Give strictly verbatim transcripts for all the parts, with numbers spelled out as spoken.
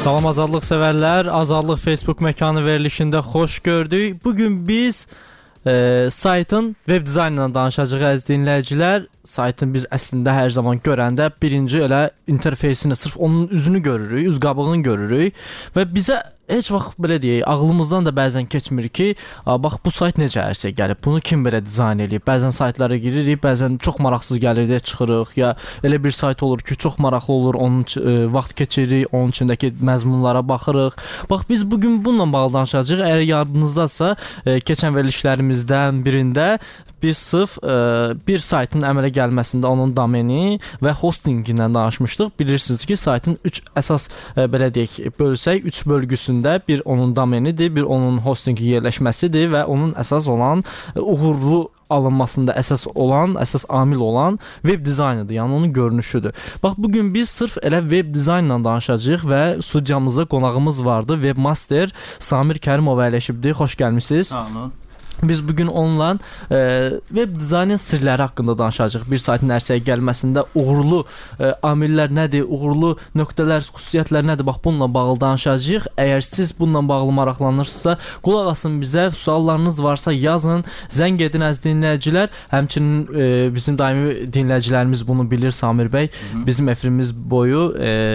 Salam azadlıq sevərlər, Azadlıq Facebook məkanı verilişində xoş gördük. Bugün biz e, saytın web dizaynından danışacağıq əziz dinləyicilər. Saytın biz əslində hər zaman görəndə birinci elə interfeysini, sırf onun üzünü görürük, üz qabığını görürük və bizə heç vaxt belə deyək, ağlımızdan da bəzən keçmir ki, bax bu sayt necə ərsə gəlib, bunu kim belə dizayn edib? Bəzən saytlara giririk, bəzən çox maraqsız gəlir deyə çıxırıq, ya elə bir sayt olur ki, çox maraqlı olur, onun e, vaxt keçiririk, onun içindəki məzmunlara baxırıq. Bax biz bugün bununla bağlı danışacağıq. Əgər yadınızdadsa, e, keçən verilişlərimizdən birində biz sırf e, bir saytın əmələ gəlməsində onun domeni və hostingindən danışmışdıq. Bilirsiniz ki, saytın üç əsas e, belə deyək, bölsək, üç bölgüsünü bir onun domenidir, bir onun hostingi yerləşməsidir və onun əsas olan uğurlu alınmasında əsas olan, əsas amil olan web dizaynıdır, yəni onun görünüşüdür. Bax, bugün biz sırf elə web dizaynla danışacağıq və studiyamızda qonağımız vardı, webmaster Samir Kərimov əyləşibdir. Xoş gəlmisiniz. Sağ olun. Biz bugün onunla e, web dizaynın sirləri haqqında danışacağıq. Bir saytın ərsəyə gəlməsində uğurlu e, amillər nədir, uğurlu nöqtələr, xüsusiyyətlər nədir? Bax, bununla bağlı danışacağıq. Əgər siz bununla bağlı maraqlanırsınızsa, qulaq asın bizə, suallarınız varsa yazın, zəng edin əziz dinləyicilər. Həmçinin e, bizim daimi dinləyicilərimiz bunu bilir, Samir bəy. Hı -hı. Bizim efirimiz boyu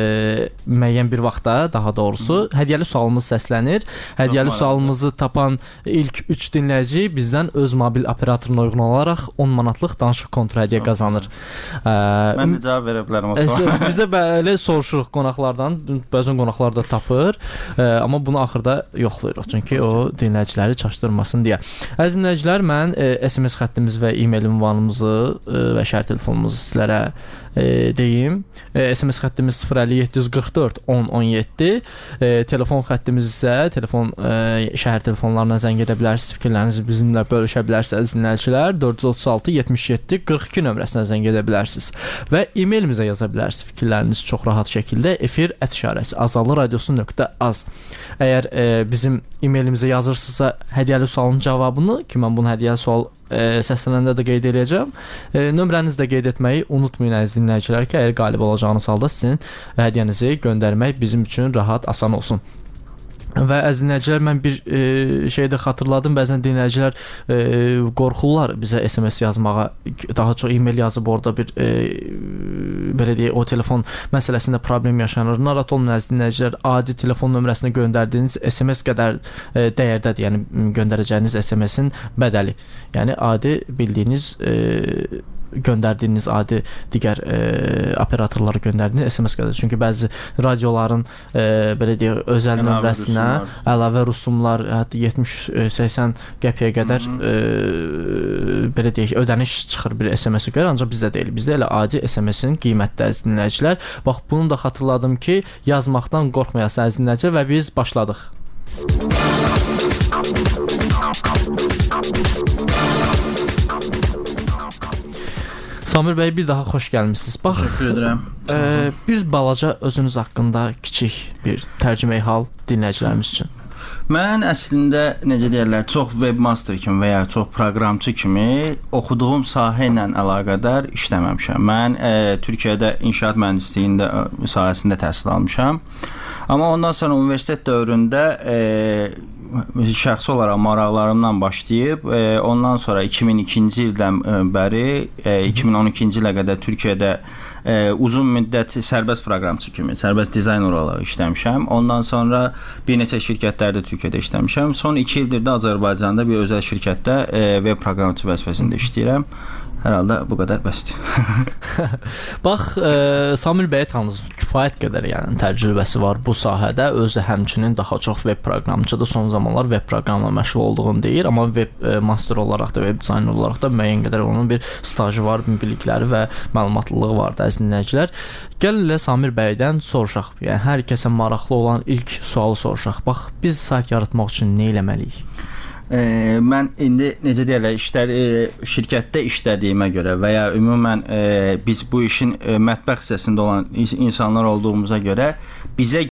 e, müəyyən bir vaxtda, daha doğrusu, Hı -hı. hədiyyəli sualımız səslənir. Hədiyyəli sualımızı tapan ilk üç dinləyici bizdən öz mobil operatoruna uyğun olaraq on manatlıq danışıq kontru hədiyyə qazanır. Ə, Mən də cavab verə bilərəm o suala. Biz də belə soruşuruq qonaqlardan, bəzən qonaqlar da tapır, ə, amma bunu axırda yoxlayırıq, çünki o dinləyiciləri çaşdırmasın deyə. Əziz dinləyicilər, mən ə, S M S xəttimiz və e-mail ünvanımızı ə, və şəhər telefonumuzu sizlərə E, deyim. E, S M S xəttimiz sıfır əlli yeddi yüz qırx dörd on on yeddi. E, telefon xəttimiz isə telefon e, şəhər telefonlarına zəng edə bilərsiniz. Fikirlərinizi bizimlə bölüşə bilərsiniz dinləyicilər. dörd yüz otuz altı yetmiş yeddi qırx iki nömrəsinə zəng edə bilərsiniz. Və e-mailimizə yaza bilərsiniz fikirlərinizi çox rahat şəkildə efir ət işarəsi azadlıq radiosu nöqtə az. Əgər e, bizim e-mailimizə yazırsınızsa hədiyyəli sualın cavabını, ki mən bunu hədiyyəli sual E, səslənəndə də qeyd edəcəm. E, nömrənizi də qeyd etməyi unutmayın əziz dinləyicilər ki, əgər qalib olacağınız halda sizin hədiyyənizi göndərmək bizim üçün rahat, asan olsun. Və əziz dinləyicilər, mən bir e, şey də xatırladım. Bəzən dinləyicilər e, qorxurlar bizə S M S yazmağa. Daha çox e-mail yazıb orada bir e, belə deyək, o telefon məsələsində problem yaşanır. Narahat olmayın əziz dinləyicilər, adi telefon nömrəsinə göndərdiyiniz S M S qədər e, dəyərdədir. Yəni göndərəcəyiniz S M S-in bədəli. Yəni adi bildiyiniz e, göndərdiyiniz adi digər e, operatorlara göndərdiyiniz S M S qədər. Çünki bəzi radioların e, belə deyək, özəl nömrəsinə əlavə rüsumlar, hətta yetmiş səksən qəpiyə qədər e, belə deyək, ödəniş çıxır bir S M S-ə görə, ancaq bizdə deyil. Bizdə elə adi S M S-in qiymətli əziz dinləyicilər. Bax, bunu da xatırladım ki, yazmaqdan qorxmayasınız əziz dinləyicilər və biz başladıq. Samir bəy, bir daha xoş gəlmisiniz. Bax, təşəkkür edirəm. E, bir balaca özünüz haqqında kiçik bir tərcüməyi hal dinləyicilərimiz üçün. Mən əslində, necə deyirlər, çox webmaster kimi və ya çox proqramçı kimi oxuduğum sahə ilə əlaqədar işləməmişəm. Mən e, Türkiyədə inşaat mühəndisliyi sahəsində təhsil almışam. Amma ondan sonra universitet dövründə e, şəxsi olaraq maraqlarımdan başlayıb, e, ondan sonra iki min ikinci ildən bəri, e, iki min on ikinci ilə qədər Türkiyədə e, uzun müddət sərbəst proqramçı kimi, sərbəst dizayner olaraq işləmişəm. Ondan sonra bir neçə şirkətlərdə Türkiyədə işləmişəm. Son iki ildir də Azərbaycanda bir özəl şirkətdə e, web proqramçı vəzifəsində işləyirəm. Hər halda bu qədər bəsdir. Bax, e, Samir bəyə tanısınız, kifayət qədər yəni təcrübəsi var bu sahədə. Özü həmçinin daha çox web proqramçıdır. Son zamanlar web proqramla məşğul olduğunu deyir, amma web e, master olaraq da, web dizayner olaraq da müəyyən qədər onun bir stajı var, bilikləri və məlumatlılığı var da əziz dinləyicilər. Gəlin elə Samir bəydən soruşaq. Yəni hər kəsə maraqlı olan ilk sualı soruşaq. Bax, biz sayt yaratmaq üçün nə etməliyik? E, mən indi necə deyirlər, işlər, e, şirkətdə işlədiyimə görə və ya ümumən e, biz bu işin e, mətbəx hissəsində olan insanlar olduğumuza görə bizə